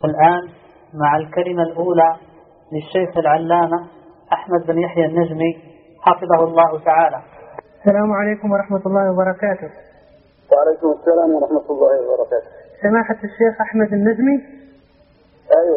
الآن مع الكلمة الأولى للشيخ العلامة أحمد بن يحيى النجمي حفظه الله تعالى. السلام عليكم ورحمة الله وبركاته. وعليكم السلام ورحمة الله وبركاته. سماحة الشيخ أحمد النجمي. أيوه.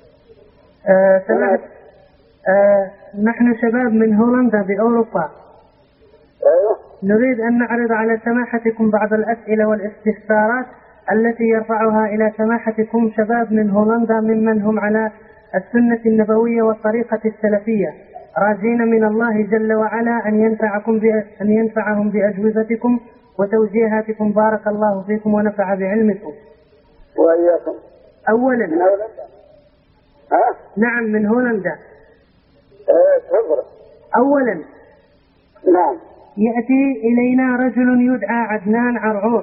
سماحة نحن شباب من هولندا بأوروبا. أيوه. نريد أن نعرض على سماحتكم بعض الأسئلة والاستفسارات التي يرفعها إلى سماحتكم شباب من هولندا ممن هم على السنة النبوية والطريقة السلفية، راجين من الله جل وعلا أن ينفعهم بأجوبتكم وتوجيهاتكم. بارك الله فيكم ونفع بعلمكم. وإياكم. أولا. من هولندا؟ ها؟ نعم من هولندا. تفضل. أولا. نعم. يأتي إلينا رجل يدعى عدنان عرعور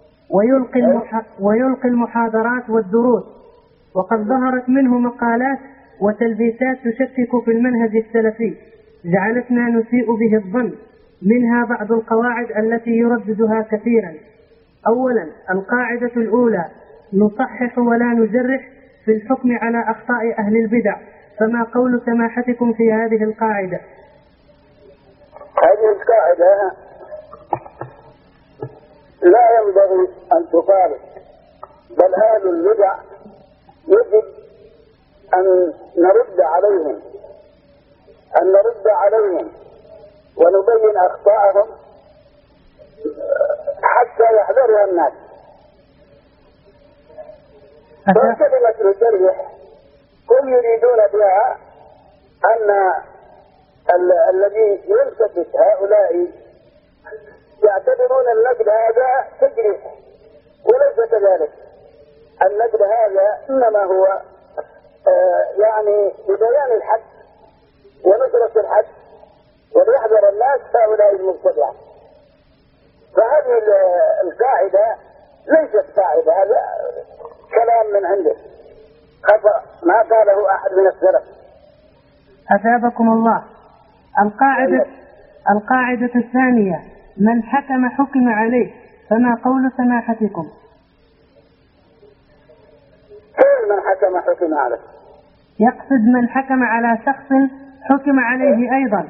ويلقي المحاضرات والدروس، وقد ظهرت منه مقالات وتلبيسات تشكك في المنهج السلفي جعلتنا نسيء به الظن، منها بعض القواعد التي يرددها كثيرا. أولا القاعدة الأولى: نصحح ولا نجرح في الحكم على أخطاء أهل البدع، فما قول سماحتكم في هذه القاعدة؟ هذه القاعدة لا ينبغي أن تخالف، بل أهل البدع يجب أن نرد عليهم ونبين أخطاءهم حتى يحذرها الناس. وكلمة الجرح هم يريدون بها أن الذي يلتفت هؤلاء يعتبرون النقد هذا تجريح، وليس كذلك. النقد هذا إنما هو يعني ببيان الحق ونصرة الحق وليحذر الناس هؤلاء المبتدعة. فهذه القاعدة ليست قاعدة، هذا كلام من عنده خطأ ما قاله أحد من السلف. أثابكم الله. القاعدة الثانية: من حكم عليه، فما قول سماحتكم؟ من حكم عليه؟ يقصد من حكم على شخص حكم عليه أيضا.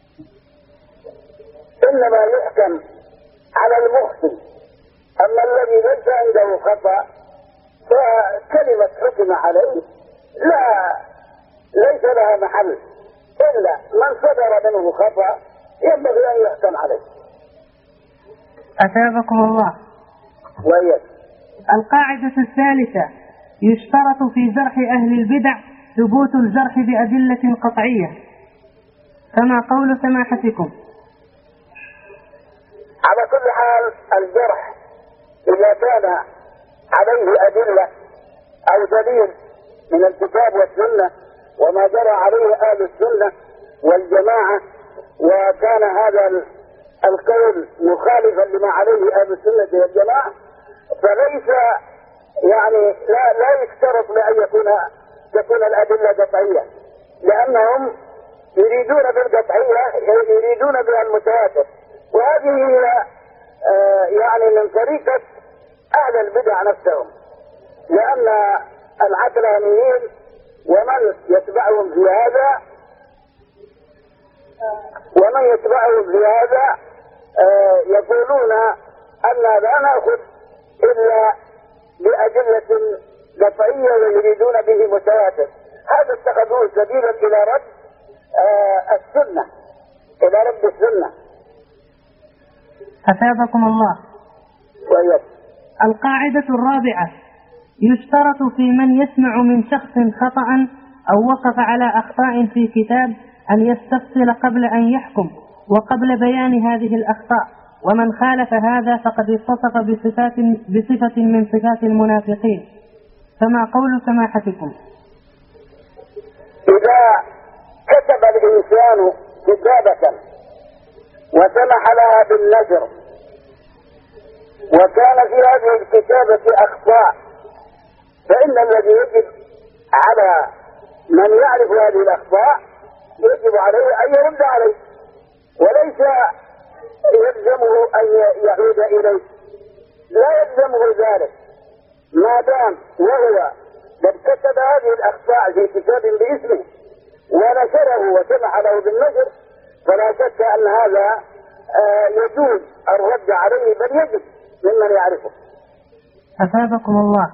إنما يحكم على المخطئ، أما الذي ليس عنده خطأ فكلمة حكم عليه ليس لها محل، إلا من صدر منه خطأ ينبغي أن يحكم عليه. أثابكم الله. وإياك. القاعدة الثالثة: يشترط في جرح أهل البدع ثبوت الجرح بأدلة قطعية، فما قول سماحتكم؟ على كل حال الجرح إذا كان عليه أدلة أو دليل من الكتاب والسنة وما جرى عليه أهل السنة والجماعة، وكان هذا القول مخالفا لما عليه أهل السنة والجماعة، فليس يعني لا يشترط لأن تكون الأدلة قطعية، لأنهم يريدون بالقطعية يريدون بها المتواتر، وهذه هي يعني من طريقة أهل البدع نفسهم، لأن العقلانيين ومن يتبعهم في هذا يقولون أن لا نأخذ إلا بأدلة قطعية ويريدون به متواتر. هذا اتخذوه سبيلا إلى رد السنة، إلى رد السنة. أثابكم الله. ويب. القاعدة الرابعة: يشترط في من يسمع من شخص خطأ أو وقف على أخطاء في كتاب أن يستفصل قبل أن يحكم وقبل بيان هذه الأخطاء، ومن خالف هذا فقد اتصف بصفة من صفات المنافقين، فما قول سماحتكم؟ إذا كتب الإنسان كتابة وسمح لها بالنشر وكان في هذه الكتابة أخطاء، فإن الذي يجب على من يعرف هذه الأخطاء يجب عليه أن يرد عليه، وليس يلزمه أن يعود إليه، لا يلزمه ذلك ما دام وهو قد هذه الأخطاء في كتاب باسمه ونشره وسمح له بالنشر، فلا شك أن هذا يجوز الرد عليه، بل يجب ممن يعرفه. أثابكم الله.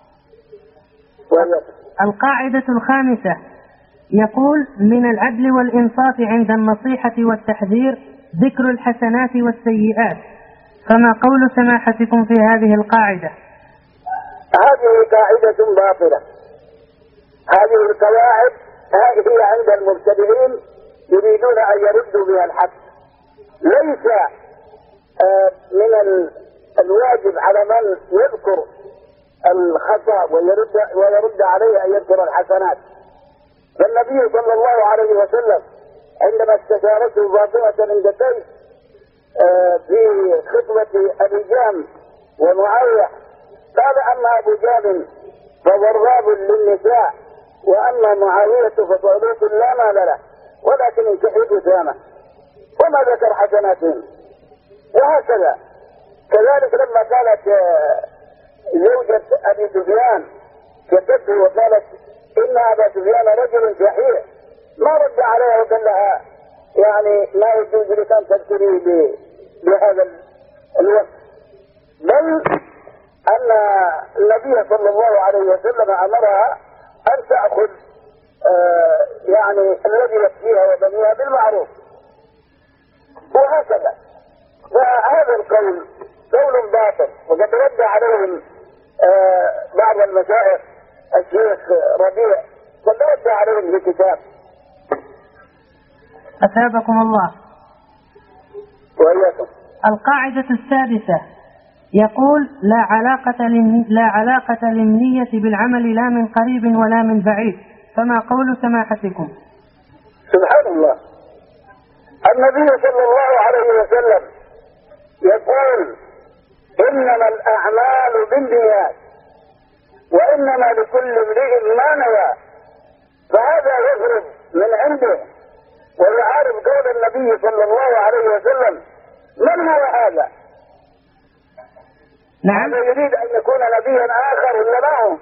القاعدة الخامسة يقول: من العدل والإنصاف عند النصيحة والتحذير ذكر الحسنات والسيئات، فما قول سماحتكم في هذه القاعدة؟ هذه قاعدة باطلة. هذه القواعد هي عند المبتدعين يريدون أن يردوا بها الحق. ليس من الواجب على من يذكر الخطأ ويرد عليه أن يذكر الحسنات. فالنبي صلى الله عليه وسلم عندما استشارته فاطمة عند قيس في خطبة أبي جهم ومعاوية، قال: أما أبو جهم فضراب للنساء، وأما معاوية فصعلوك لا مال له، ولكن ينكحوا أسامة، وما ذكر حسناتهم. وهكذا كذلك لما قالت زوجة أبي سفيان كتبته وقالت إن أبا سفيان رجل شحيح، ما رد عليها وقال لها يعني ما يجوز لك أن تذكري بهذا الوقت، بل أن النبي صلى الله عليه وسلم أمرها أن تأخذ يعني الذي يكفيها وبنيها بالمعروف. وهكذا فهذا القول قول باطل، وقد رد عليهم بعض المشايخ، الشيخ ربيع قد رد عليهم في كتاب. أثابكم الله. وإياكم. القاعدة السادسة يقول: لا علاقة للنية بالعمل لا من قريب ولا من بعيد، فما قول سماحتكم؟ سبحان الله. النبي صلى الله عليه وسلم يقول: إنما الأعمال بالنيات وإنما لكل امرئ ما نوى، فهذا يخرج من عنده ويعارض قول النبي صلى الله عليه وسلم. من هو هذا؟ نعم. هذا يريد أن يكون نبيا آخر ولا معه؟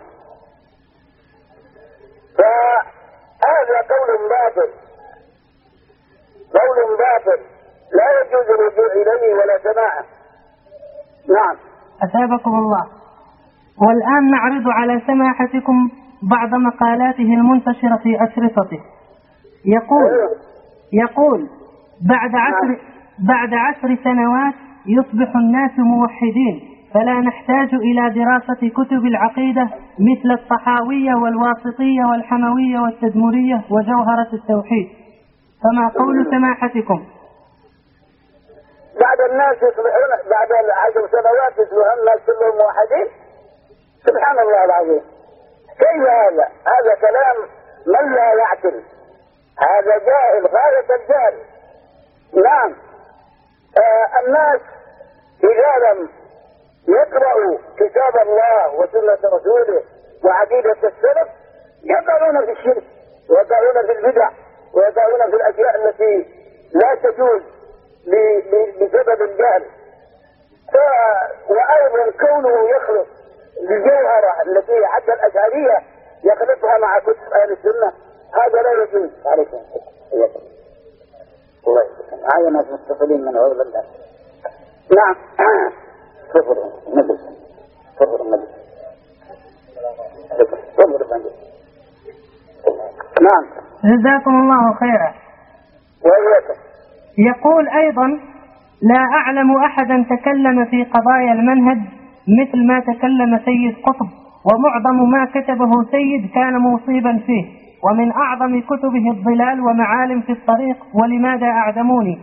فهذا قول باطل، قول باطل لا يجوز الرجوع إليه ولا سماعه. نعم. أثابكم الله. والآن نعرض على سماحتكم بعض مقالاته المنتشرة في أشرطته. يقول: بعد 10 سنوات يصبح الناس موحدين، فلا نحتاج إلى دراسة كتب العقيدة مثل الطحاوية والواسطية والحموية والتدمرية وجوهرة التوحيد، فما قول سماحتكم؟ بعد الناس يصبحون بعد 10 سنوات يصبحون الناس كلهم موحدين؟ سبحان الله العظيم. كيف هذا؟ هذا كلام من لا يعقل، هذا جاهل غاية الجهل. نعم. الناس إذا لم يقرأوا كتاب الله وسنة رسوله وعقيدة السلف يقعون في الشرك ويقعون في البدع ويقعون في الأشياء التي لا تجوز بسبب الجهل. وأيضا كونه يخلط الجوهرة التي حتى الأشعرية يخلطها مع كتب أهل السنة، هذا لا يجوز. عليكم الله يسلمك. هاي ناس متصلين من أول الله. نعم. صفر النبي. نعم. جزاكم الله خيرا. وإياكم. يقول أيضا: لا أعلم أحدا تكلم في قضايا المنهج مثل ما تكلم سيد قطب، ومعظم ما كتبه سيد كان مصيبا فيه، ومن أعظم كتبه الظلال ومعالم في الطريق ولماذا أعدموني،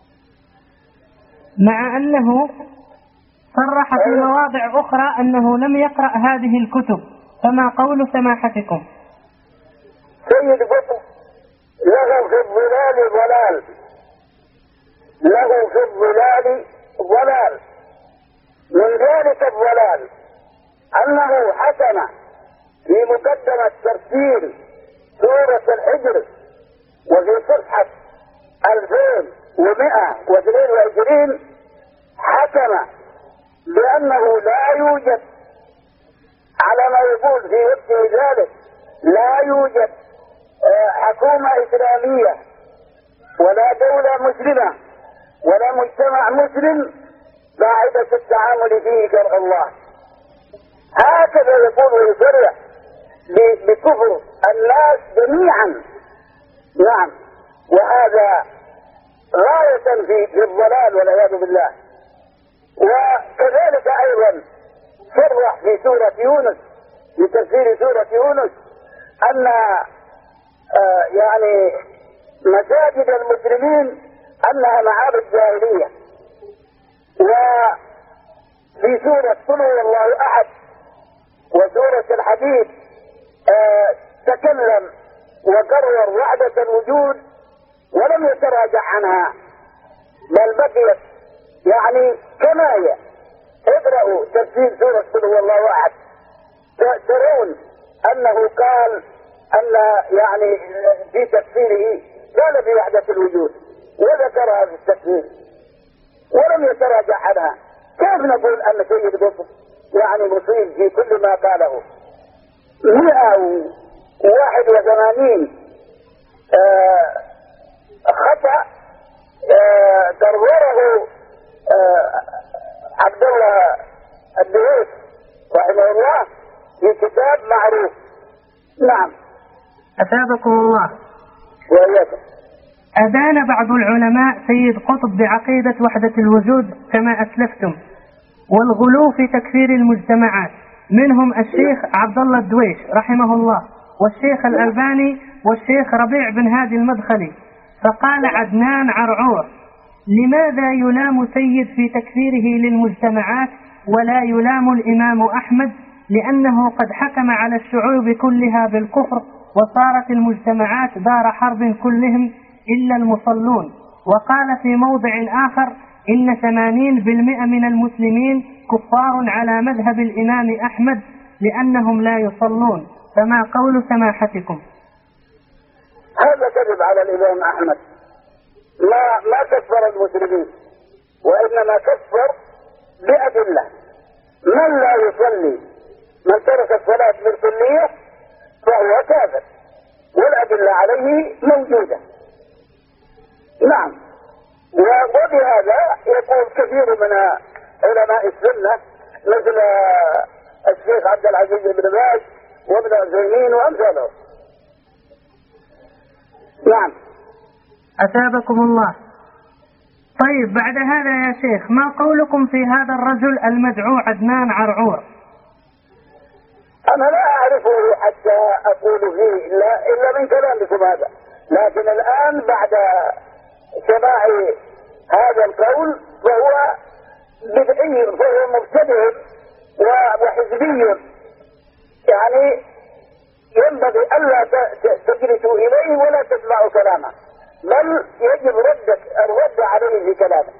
مع أنه صرح في مواضع أخرى أنه لم يقرأ هذه الكتب، فما قول سماحتكم؟ سيد قطب له في الظلال ضلال، له في الظلال ضلال. من ذلك الضلال أنه حكم في مقدمة تفسير سورة الحجر وفي صفحة 2122 حكم بأنه لا يوجد على ما يقول في وقته ذلك لا يوجد حكومة إسلامية ولا دولة مسلمة ولا مجتمع مسلم قاعدة التعامل فيه شرع الله. هكذا يقول ويصرح بكفر الناس جميعا. نعم، وهذا غاية في الضلال والعياذ بالله. وكذلك أيضا صرح في سورة يونس، في تفسير سورة يونس، أن يعني مساجد المسلمين أنها معابد جاهلية. وفي سورة قل هو الله أحد وسورة الحديد تكلم وقرر وحدة الوجود ولم يتراجع عنها، بل بقيت يعني كما هي. اقرأوا تفسير سورة قل هو الله أحد ترون أنه قال أن يعني في تفسيره قال في وحدة الوجود وذكرها في التفسير ولم يتراجع عنها. كيف نقول أن سيد قطب يعني مصيب في كل ما قاله؟ 181 خطأ كرره عبد الله الدرويش رحمه الله في كتاب معروف. نعم. أثابكم الله. وإياكم. أدان بعض العلماء سيد قطب بعقيدة وحدة الوجود كما أسلفتم، والغلو في تكفير المجتمعات، منهم الشيخ عبد الله الدويش رحمه الله، والشيخ الألباني، والشيخ ربيع بن هادي المدخلي. فقال عدنان عرعور: لماذا يلام سيد في تكفيره للمجتمعات ولا يلام الإمام أحمد؟ لأنه قد حكم على الشعوب كلها بالكفر، وصارت المجتمعات دار حرب كلهم إلا المصلون. وقال في موضع آخر: إن 80% من المسلمين كفار على مذهب الإمام أحمد لأنهم لا يصلون. فما قول سماحتكم؟ هذا كذب على الإمام أحمد. ما كفر المسلمين، وإنما كفر بأدلة. من لا يصلي، من ترك الصلاة بالكلية فهو كافر، والأدلة عليه موجودة. نعم. وبهذا يقول كثير من علماء السنة مثل الشيخ عبد العزيز بن باز وابن عثيمين وأمثاله. نعم. أثابكم الله. طيب، بعد هذا يا شيخ، ما قولكم في هذا الرجل المدعو عدنان عرعور؟ أنا لا أعرفه حتى أقول فيه إلا من كلامكم هذا، لكن الآن بعد سماع هذا القول فهو بدعي، فهو مبتدع وحزبي، يعني ينبغي ألا تجلسوا إليه ولا تسمعوا كلامه، بل يجب الرد عليه في كلامه.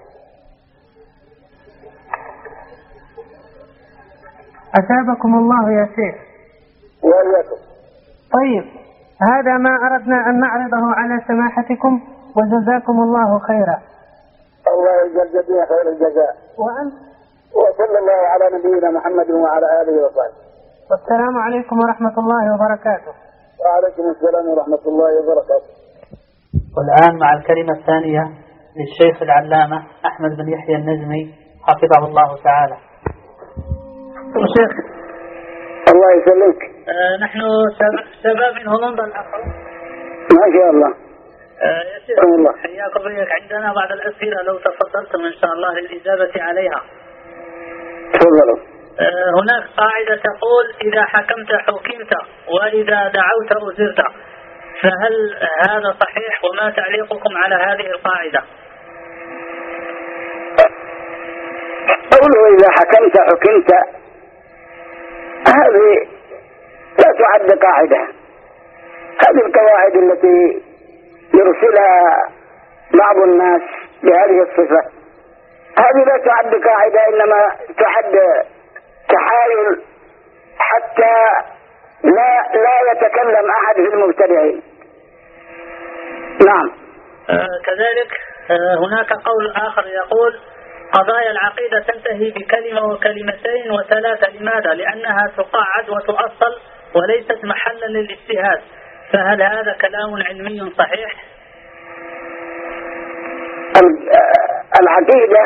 أثابكم الله يا شيخ. وإياكم. طيب، هذا ما أردنا أن نعرضه على سماحتكم، وجزاكم الله خيرا. الله يجزي جميع خير الجزاء. وصلى الله على نبينا محمد وعلى آله وصحبه. والسلام عليكم ورحمة الله وبركاته. وعليكم السلام ورحمة الله وبركاته. والآن مع الكلمة الثانية للشيخ العلامة أحمد بن يحيى النجمي حفظه الله تعالى. شيخ الله يسلمك. نحن شباب من هولندا الأخوة. ما شاء الله. يا شيخ حياكم بك، عندنا بعض الأسئلة لو تفضلتم إن شاء الله للإجابة عليها. تفضلوا. هناك قاعدة تقول: إذا حكمت حكمت، وإذا دعوت أجرت. فهل هذا صحيح؟ وما تعليقكم على هذه القاعدة؟ قوله إذا حكمت حكمت هذه لا تعد قاعدة. هذه القواعد التي يرسلها بعض الناس بهذه الصفة هذه لا تعد قاعدة، إنما تعد تحايل حتى لا يتكلم أحد في المبتدعين. نعم. كذلك هناك قول آخر يقول: قضايا العقيدة تنتهي بكلمة وكلمتين وثلاثة. لماذا؟ لأنها تقاعد وتؤصل وليست محلا للاجتهاد، فهل هذا كلام علمي صحيح؟ العقيدة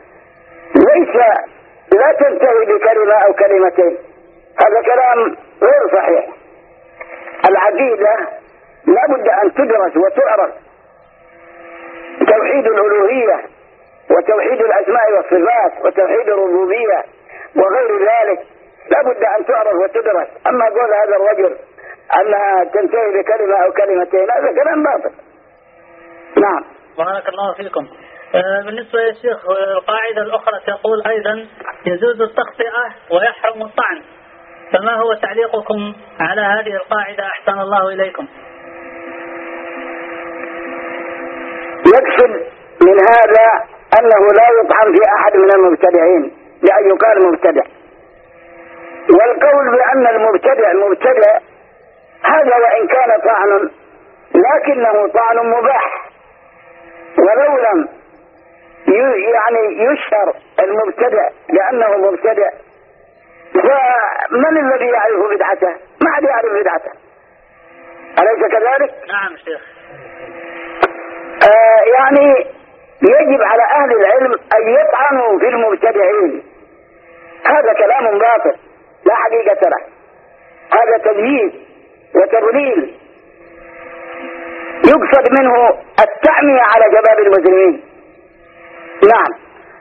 لا تنتهي بكلمة أو كلمتين، هذا كلام غير صحيح. العقيدة لا بد أن تدرس وتعرف، توحيد الألوهية وتوحيد الأسماء والصفات وتوحيد الربوبية وغير ذلك لا بد أن تعرف وتدرس. أما قول هذا الرجل أنها تنتهي بكلمة أو كلمتين هذا كلام باطل. نعم. بارك الله فيكم. بالنسبة يا شيخ القاعدة الأخرى تقول أيضا يجوز التخطئة ويحرم الطعن، فما هو تعليقكم على هذه القاعدة أحسن الله إليكم؟ يقصد من هذا أنه لا يطعن في أحد من المبتدعين لأن يقال مبتدع، والقول بأن المبتدع مبتدع هذا وإن كان طعن لكنه طعن مباح، ولو لم يعني يشهر المبتدع لأنه مبتدع فمن الذي يعرف بدعته؟ ما حد يعرف بدعته، أليس كذلك؟ نعم شيخ. يعني يجب على أهل العلم أن يطعنوا في المبتدعين، هذا كلام باطل لا حقيقة له، هذا تمييز وتضليل يقصد منه التعمية على شباب المسلمين. نعم.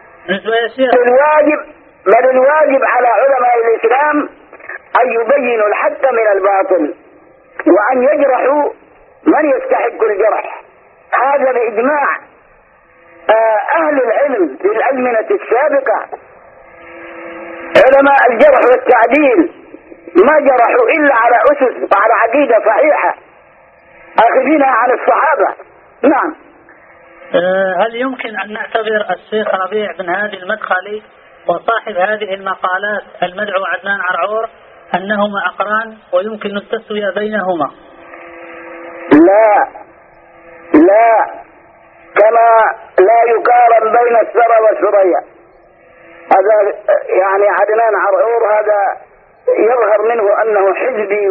بل الواجب على علماء الإسلام أن يبينوا الحق من الباطل وأن يجرحوا من يستحق الجرح، هذا بإجماع أهل العلم في الأزمنة السابقة. علماء الجرح والتعديل ما جرحوا إلا على أسس وعلى عقيدة صحيحة أخذينها عن الصحابة. نعم. هل يمكن أن نعتبر الشيخ ربيع بن هادي المدخلي وصاحب هذه المقالات المدعو عدنان عرعور أنهما أقران ويمكن التسوية بينهما؟ لا كما لا يقارن بين الثرى والثريا. هذا يعني عدنان عرعور هذا يظهر منه أنه حزبي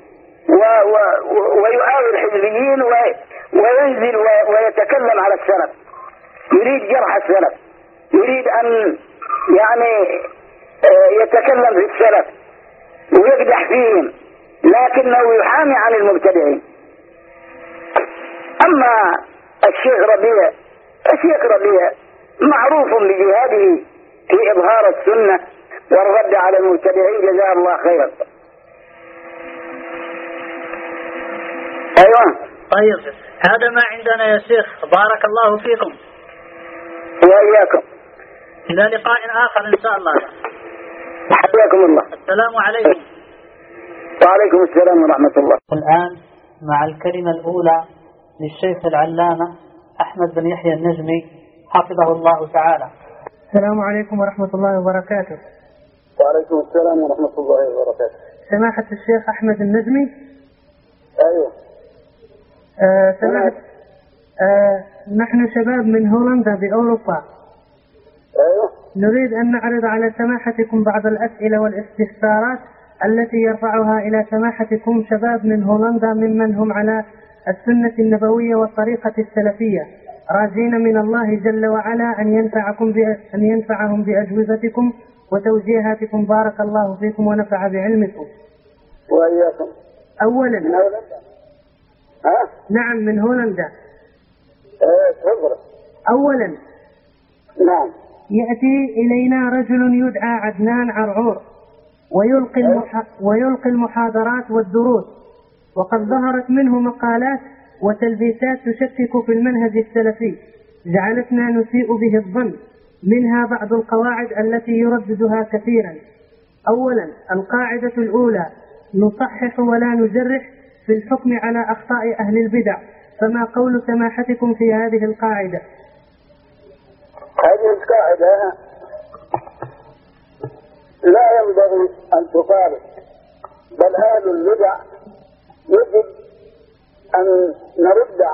ويؤاوي الحزبيين وينزل ويتكلم على السلف، يريد جرح السلف، يريد أن يعني يتكلم في السلف ويقدح فيهم، لكنه يحامي عن المبتدعين. أما الشيخ ربيع معروف بجهاده في إظهار السنة والرد على المبتدعين، جزاه الله خيرا. أيوة. طيب هذا ما عندنا يا شيخ، بارك الله فيكم. وإياكم. إلى لقاء آخر إن شاء الله. حياكم الله. السلام عليكم. وعليكم السلام ورحمة الله. الآن مع الكلمة الأولى للشيخ العلامة أحمد بن يحيى النجمي حفظه الله تعالى. السلام عليكم ورحمة الله وبركاته. وعليكم السلام ورحمة الله وبركاته. سماحة الشيخ أحمد النجمي. أيوه. نحن شباب من هولندا بأوروبا. أيوه. نريد أن نعرض على سماحتكم بعض الأسئلة والاستفسارات التي يرفعها إلى سماحتكم شباب من هولندا ممن هم على السنة النبوية والطريقة السلفية، راجين من الله جل وعلا أن ينفعهم بأجوبتكم وتوجيهاتكم. بارك الله فيكم ونفع بعلمكم. وإياكم. أولا. من هولندا؟ ها؟ نعم من هولندا. تفضل. أولا. نعم. يأتي إلينا رجل يدعى عدنان عرعور ويلقي المحاضرات والدروس، وقد ظهرت منه مقالات وتلبيسات تشكك في المنهج السلفي جعلتنا نسيء به الظن، منها بعض القواعد التي يرددها كثيرا. أولا القاعدة الأولى: نصحح ولا نجرح في الحكم على أخطاء أهل البدع، فما قول سماحتكم في هذه القاعدة؟ هذه القاعدة لا ينبغي أن تقال، بل أهل البدع يجب أن نرد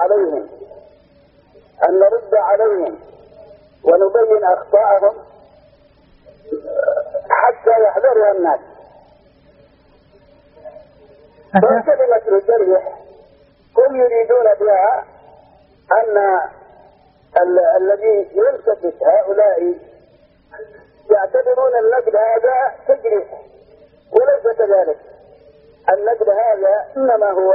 عليهم ونبين أخطاءهم حتى يحذرها الناس. فكلمة الجرح هم يريدون بها أن الذي يلتفت هؤلاء يعتبرون النقد هذا تجريح، وليس كذلك. النقد هذا إنما هو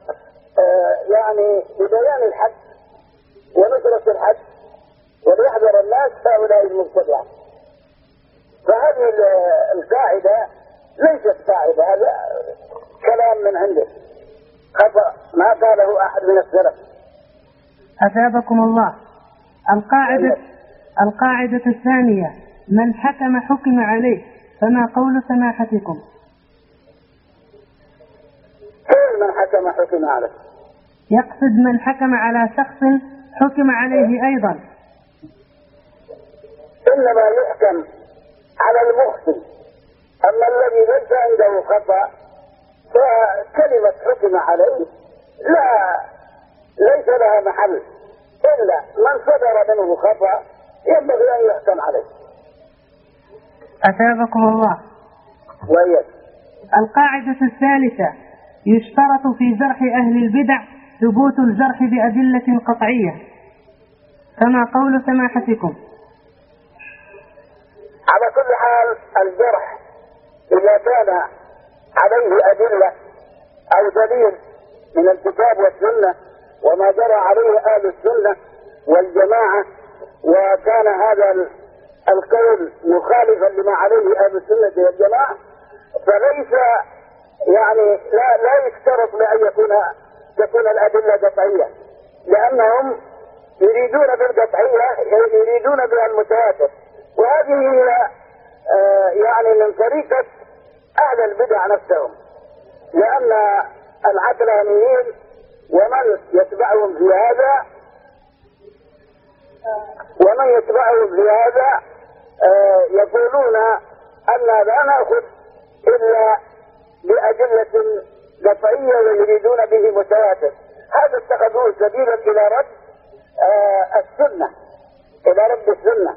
يعني ببيان الحق ونصرة الحق وليحذر الناس هؤلاء المبتدعة. فهذه القاعدة ليست قاعدة، هذا كلام من عنده خطأ ما قاله أحد من السلف. أثابكم الله. القاعدة الثانية: من حكم عليه، فما قول سماحتكم؟ كل من حكم عليه، يقصد من حكم على شخص حكم عليه أيضا. إنما يحكم على المخطئ، أما الذي ليس عنده خطأ فكلمة حكم عليه ليس لها محل، إلا من صدر منه خطأ ينبغي أن يحكم عليه. أثابكم الله. وإياك. القاعدة الثالثة: يشترط في جرح أهل البدع ثبوت الجرح بأدلة قطعية، فما قول سماحتكم؟ على كل حال الجرح إذا كان عليه أدلة أو دليل من الكتاب والسنة وما جرى عليه أهل السنة والجماعة، وكان هذا القول مخالفا لما عليه أهل السنة والجماعة، فليس يعني لا يشترط لأن تكون الأدلة قطعية، لأنهم يريدون بالقطعية يريدون بها المتواتر، وهذه هي يعني من طريقة أهل البدع نفسهم، لأن العقلانيين ومن يتبعهم في هذا يقولون أن لا نأخذ إلا بأدلة قطعية ويريدون به متواتر. هذا اتخذوه سبيلا إلى رد السنة، إلى رد السنة.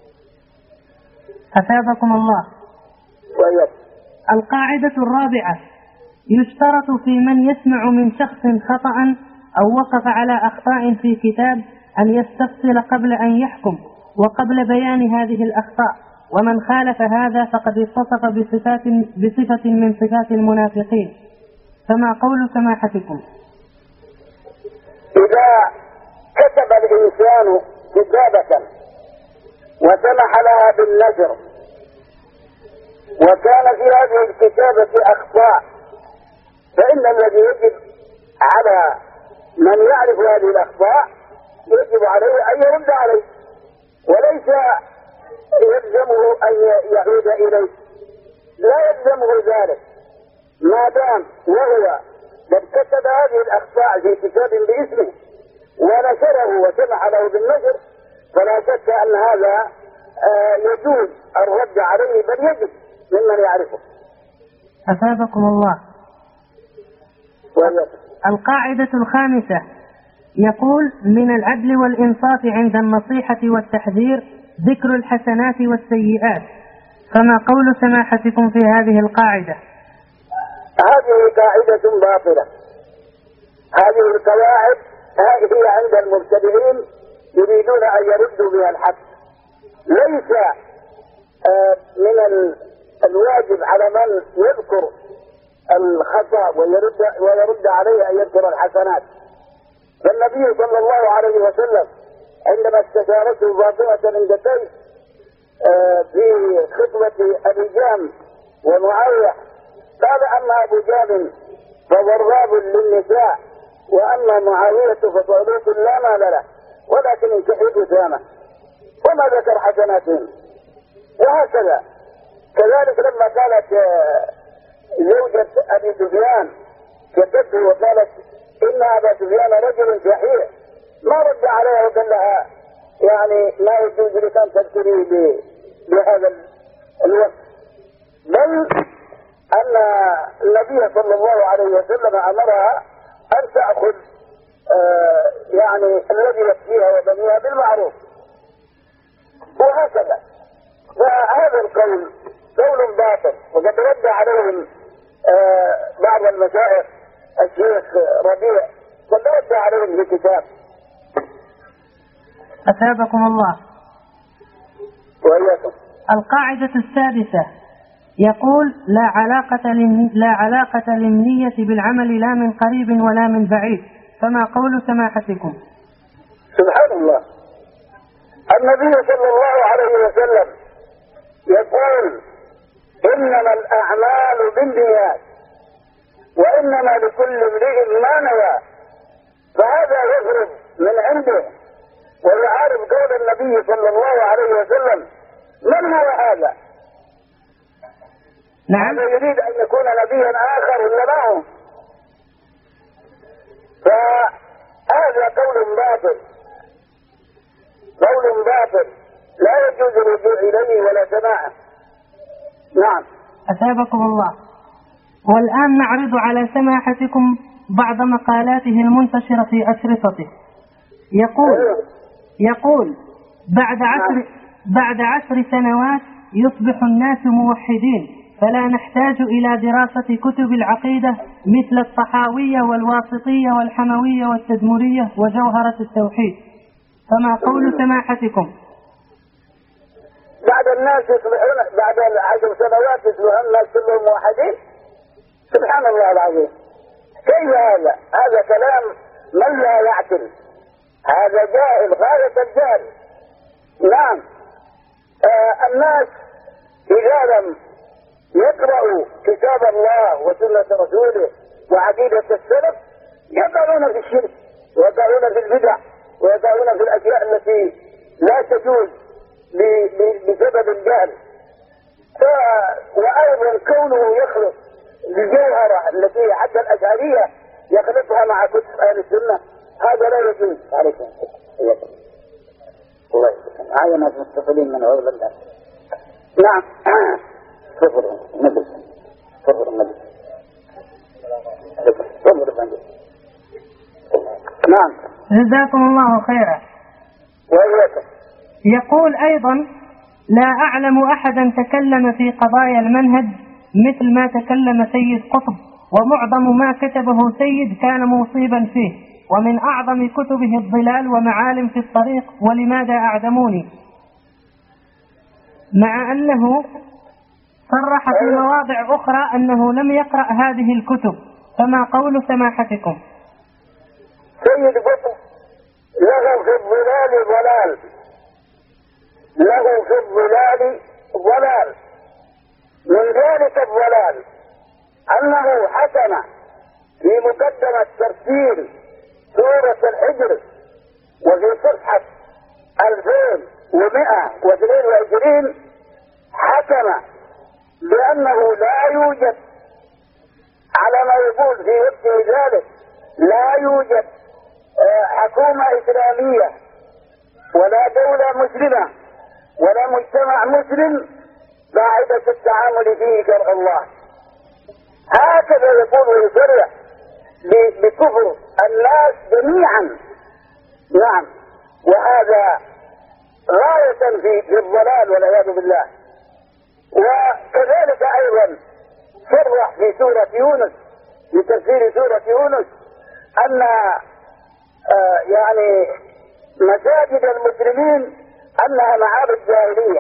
أثابكم الله. ويب. القاعدة الرابعة: يشترط في من يسمع من شخص خطأ أو وقف على أخطاء في كتاب أن يستفصل قبل أن يحكم وقبل بيان هذه الأخطاء، ومن خالف هذا فقد اتصف بصفة من صفات المنافقين، فما قول سماحتكم؟ إذا كتب الإنسان كتابة وسمح لها بالنشر وكان في هذه الكتابة أخطاء، فإن الذي يجب على من يعرف هذه الأخطاء يجب عليه أن يرد عليه، وليس يلزمه أن يعود إليه، لا يلزمه ذلك ما دام وهو قد كتب هذه الأخطاء في كتاب باسمه ونشره وسمح له بالنشر، فلا شك أن هذا يجوز الرد عليه، بل يجب ممن يعرفه. أثابكم الله. القاعدة الخامسة: يقول: من العدل والإنصاف عند النصيحة والتحذير ذكر الحسنات والسيئات، فما قول سماحتكم في هذه القاعدة؟ هذه قاعدة باطلة. هذه القواعد هي عند المبتدعين يريدون أن يردوا بها الحق. ليس من الواجب على من يذكر الخطأ ويرد عليه أن يذكر الحسنات. فالنبي صلى الله عليه وسلم عندما استشارته فاطمة عند قيس في خطبة أبي جام ومعاوية قال: أما أبو جام فضراب للنساء، وأما معاوية فصعلوك لا مال له، ولكن انكحوا أسامة، وما ذكر حسناتهم. وهكذا كذلك لما قالت زوجة أبي سفيان كتبته وقالت إن أبا سفيان رجل شحيح، ما رد عليها وقال لها يعني ما يجوز لك أن تذكري بهذا الوقت، بل أن النبي صلى الله عليه وسلم أمرها أن تأخذ يعني الذي يكفيها وبنيها بالمعروف. وهكذا. فهذا القول قول باطل، وقد رد عليهم بعض المشايخ الشيخ ربيع ودرت عليهم بكتاب. أثابكم الله. وإياكم. القاعدة السادسة يقول لا علاقة للنية بالعمل لا من قريب ولا من بعيد، فما قول سماحتكم؟ سبحان الله. النبي صلى الله عليه وسلم يقول إنما الأعمال بالنيات وإنما لكل امرئ ما نوى، فهذا يخرج من عنده ويعارف قول النبي صلى الله عليه وسلم. من هو هذا؟ نعم. هذا يريد أن يكون نبيا آخر ولا معه؟ فهذا قول باطل، قول باطل لا يجوز الرجوع إليه ولا سماعه. نعم. أثابكم الله. والآن نعرض على سماحتكم بعض مقالاته المنتشرة في أشرطته. يقول بعد 10 سنوات يصبح الناس موحدين، فلا نحتاج إلى دراسة كتب العقيدة مثل الطحاوية والواسطية والحموية والتدمرية وجوهرة التوحيد، فما قول سماحتكم؟ بعد الناس يصبحون بعد 10 سنوات يصبحون الناس كلهم موحدين؟ سبحان الله العظيم. كيف هذا؟ هذا كلام من لا يعقل، هذا جاهل غاية الجهل. نعم. الناس إذا لم يقرأوا كتاب الله وسنة رسوله وعقيدة السلف يقعون في الشرك ويقعون في البدع ويقعون في الأشياء التي لا تجوز بسبب الجهل. وأيضا كونه يخلط الجوهرة التي حتى الأشعرية يخلطها مع كتب أهل السنة، هذا لا يجوز. عليكم الله يسلمك. هاي ناس متصلين من أول الله. نعم. صفر مجلس. نعم. جزاكم الله خيرا. وإياكم. يقول أيضا لا أعلم أحدا تكلم في قضايا المنهج مثل ما تكلم سيد قطب، ومعظم ما كتبه سيد كان مصيبا فيه، ومن أعظم كتبه الظلال ومعالم في الطريق ولماذا أعدموني، مع أنه صرح في مواضع أخرى أنه لم يقرأ هذه الكتب، فما قول سماحتكم؟ سيد قطب له في الظلال ضلال، له في الظلال ضلال. من ذلك الضلال أنه حكم في مقدمة تفسير سورة الحجر وفي صفحة 2122 حكم بأنه لا يوجد، على ما يقول في وقته ذلك، لا يوجد حكومة إسلامية ولا دولة مسلمة ولا مجتمع مسلم قاعدة التعامل فيه شرع الله. هكذا يقول ويصرح بكفر الناس جميعا. نعم. وهذا غاية في الضلال والعياذ بالله. وكذلك أيضا صرح في سورة يونس، في تفسير سورة يونس، أن يعني مساجد المسلمين أنها معابد جاهلية.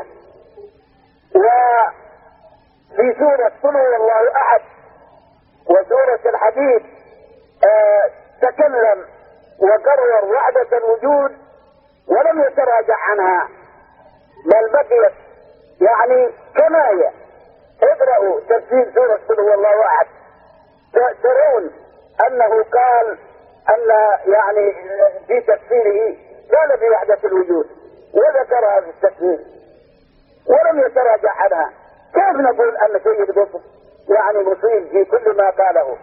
وفي سورة قل هو الله أحد وسورة الحديد تكلم وقرر وحدة الوجود ولم يتراجع عنها، بل بقيت يعني كما هي. اقرأوا تفسير سورة قل هو الله أحد ترون أنه قال أن يعني في تفسيره قال في وحدة الوجود وذكرها في التفسير ولم يتراجع عنها. كيف نقول أن سيد قطب يعني مصيب في كل ما قاله؟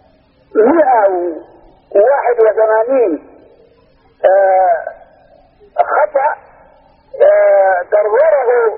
181 خطأ كرره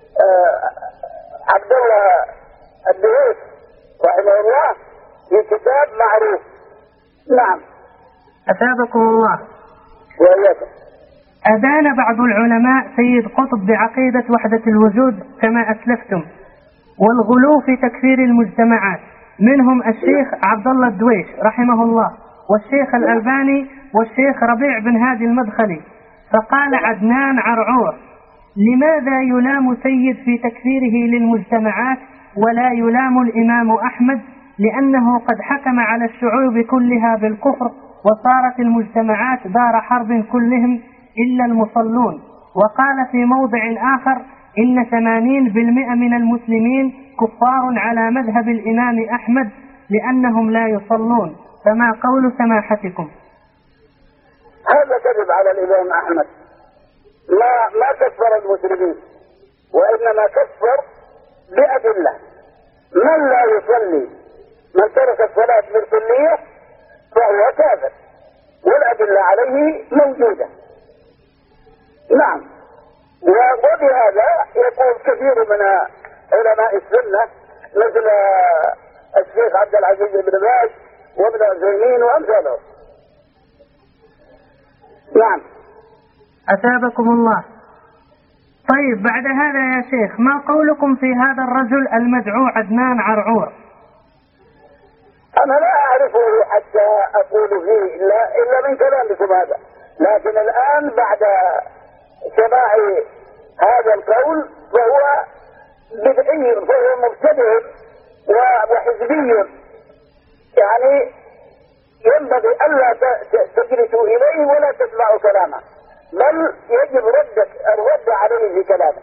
عبد الله الدروس رحمه الله في كتاب معروف. نعم. أثابكم الله. وإياكم. أدان بعض العلماء سيد قطب بعقيدة وحدة الوجود كما أسلفتم، والغلو في تكفير المجتمعات، منهم الشيخ عبد الله الدويش رحمه الله، والشيخ الألباني، والشيخ ربيع بن هادي المدخلي. فقال عدنان عرعور: لماذا يلام سيد في تكفيره للمجتمعات ولا يلام الإمام أحمد؟ لأنه قد حكم على الشعوب كلها بالكفر، وصارت المجتمعات دار حرب كلهم إلا المصلون. وقال في موضع آخر: إن 80% من المسلمين كفار على مذهب الإمام أحمد لأنهم لا يصلون، فما قول سماحتكم؟ هذا كذب على الإمام أحمد، ما كفر المسلمين، وإنما كفر بأدلة. من لا يصلي، من ترك الصلاة بالكلية فهو كافر، والأدلة عليه موجودة. نعم، وبهذا يقول كثير من علماء السنة مثل الشيخ عبد العزيز بن باز وابن عثيمين وأمثاله. نعم. أثابكم الله. طيب، بعد هذا يا شيخ، ما قولكم في هذا الرجل المدعو عدنان عرعور؟ أنا لا أعرفه حتى أقول فيه إلا من كلامكم هذا، لكن الآن بعد سماع هذا القول فهو بدعي، فهو مبتدع وحزبي، يعني ينبغي ألا تجلسوا إليه ولا تسمعوا كلامه، بل يجب الرد عليه في كلامه.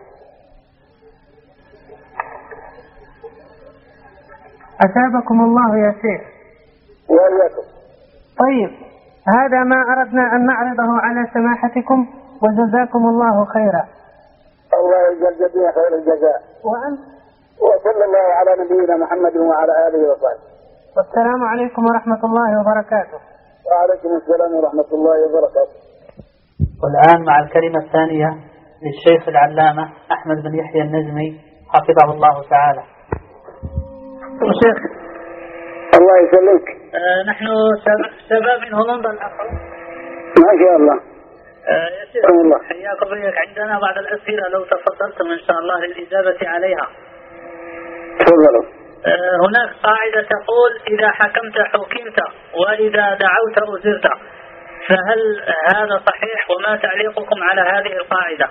أثابكم الله يا شيخ. وإياكم. طيب، هذا ما أردنا أن نعرضه على سماحتكم، وجزاكم الله خيرا. الله يجزي جميع خير الجزاء. وصلى الله على نبينا محمد وعلى آله وصحبه. والسلام عليكم ورحمة الله وبركاته. وعليكم السلام ورحمة الله وبركاته. والآن مع الكلمة الثانية للشيخ العلامة أحمد بن يحيى النجمي حفظه الله تعالى. الشيخ الله يسلمك. نحن شباب من هولندا الأخر. ما شاء الله. يا شيخ حياكم بك، عندنا بعض الأسئلة لو تفضلتم إن شاء الله للإجابة عليها. تفضلوا. هناك قاعدة تقول: إذا حكمت حكمت، وإذا دعوت أجرت، فهل هذا صحيح؟ وما تعليقكم على هذه القاعدة؟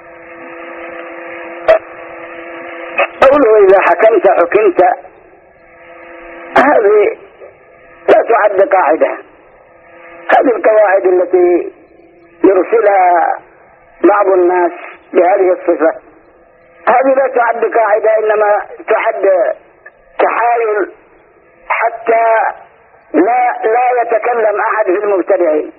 قوله إذا حكمت حكمت هذه لا تعد قاعدة. هذه القواعد التي يرسلها بعض الناس بهذه الصفة هذه لا تعد قاعدة، إنما تعد تحايل حتى لا يتكلم أحد في المبتدعين.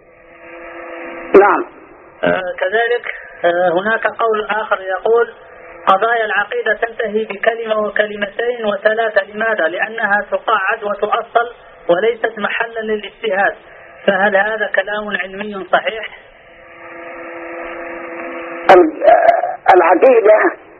نعم. كذلك هناك قول آخر يقول: قضايا العقيدة تنتهي بكلمة وكلمتين وثلاثة. لماذا؟ لأنها تقاعد وتؤصل وليست محلا للاجتهاد. فهل هذا كلام علمي صحيح؟ العقيدة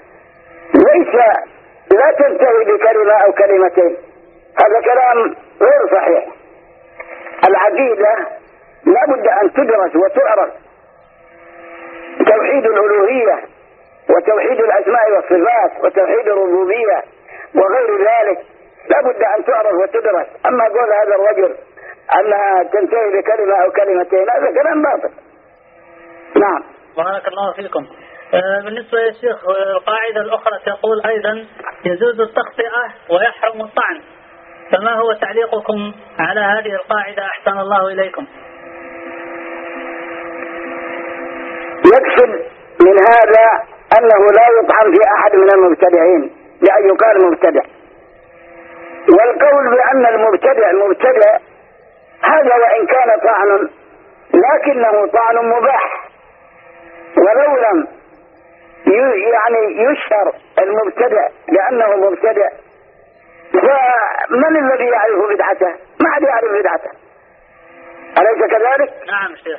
لا تنتهي بكلمة أو كلمتين، هذا كلام غير صحيح. العقيدة لا بد أن تدرس وتعرف، توحيد الألوهية وتوحيد الأسماء والصفات وتوحيد الربوبية وغير ذلك، لا بد أن تعرف وتدرس. أما قول هذا الرجل أنها تنتهي بكلمة أو كلمتين هذا كلام باطل. نعم. بارك الله فيكم. بالنسبة يا شيخ، القاعدة الأخرى تقول أيضا: يجوز التخطئة ويحرم الطعن، فما هو تعليقكم على هذه القاعدة أحسن الله إليكم؟ يقصد من هذا أنه لا يطعن في أحد من المبتدعين بأن يقال مبتدع، والقول بأن المبتدع مبتدع هذا وإن كان طعن لكنه طعن مباح، ولو لم يعني يشهر المبتدع لأنه مبتدع فمن الذي يعرف بدعته؟ ما حد يعرف بدعته، أليس كذلك؟ نعم شيخ.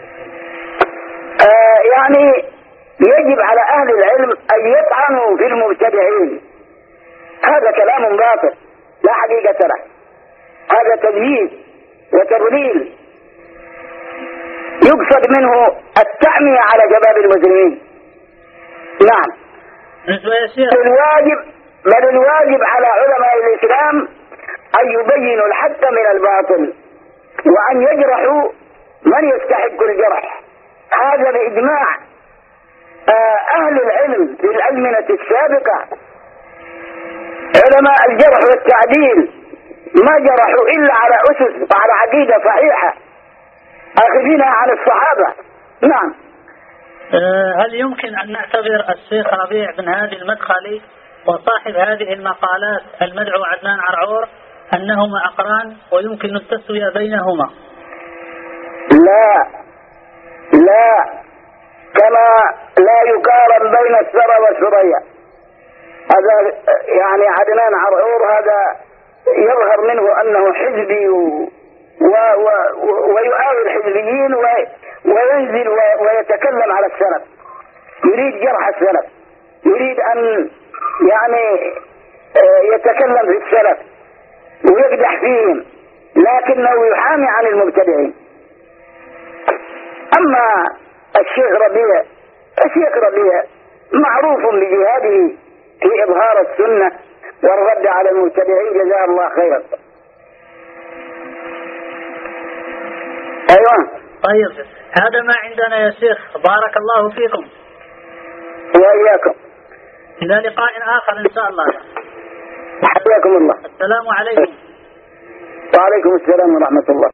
يعني يجب على أهل العلم أن يطعنوا في المبتدعين، هذا كلام باطل لا حقيقة له، هذا تمييز وتضليل يقصد منه التعمية على شباب المسلمين. نعم. يا شيخ. بل الواجب على علماء الإسلام أن يبينوا الحق من الباطل وأن يجرحوا من يستحق الجرح. هذا بإجماع أهل العلم في الأزمنة السابقة. علماء الجرح والتعديل ما جرحوا إلا على أسس وعلى عقيدة صحيحة أخذينها عن الصحابة. نعم. هل يمكن أن نعتبر الشيخ ربيع بن هادي المدخلي وصاحب هذه المقالات المدعو عدنان عرعور أنهما أقران ويمكن التسوية بينهما؟ لا كما لا يقارن بين الثرى والثريا. هذا يعني عدنان عرعور هذا يظهر منه أنه حزبي ويؤاوي الحزبيين وينزل ويتكلم على السلف، يريد جرح السلف، يريد أن يعني يتكلم في السلف ويقدح فيهم، لكنه يحامي عن المبتدعين. أما الشيخ ربيع معروف بجهاده في إظهار السنة والرد على المبتدعين، جزاه الله خيرا. أيوة. طيب، هذا ما عندنا يا شيخ، بارك الله فيكم. وإياكم. إلى لقاء آخر إن شاء الله. حياكم الله. السلام عليكم. وعليكم السلام ورحمة الله.